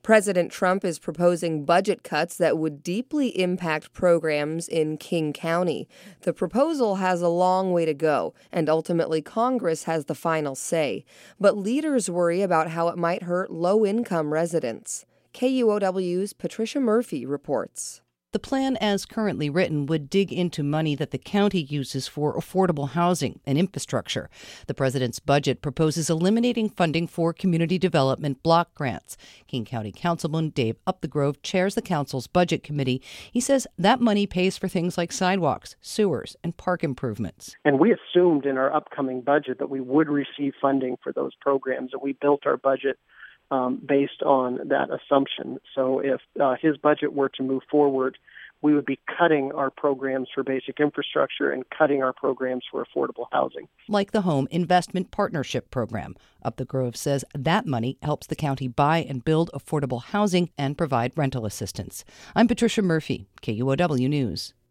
President Trump is proposing budget cuts that would deeply impact programs in King County. The proposal has a long way to go, and ultimately Congress has the final say. But leaders worry about how it might hurt low-income residents. KUOW's Patricia Murphy reports. The plan as currently written would dig into money that the county uses for affordable housing and infrastructure. The president's budget proposes eliminating funding for community development block grants. King County Councilman Dave Upthegrove chairs the council's budget committee. He says that money pays for things like sidewalks, sewers, and park improvements. And we assumed in our upcoming budget that we would receive funding for those programs, and we built our budget based on that assumption. So if his budget were to move forward, we would be cutting our programs for basic infrastructure and cutting our programs for affordable housing. Like the Home Investment Partnership Program. Upthegrove says that money helps the county buy and build affordable housing and provide rental assistance. I'm Patricia Murphy, KUOW News.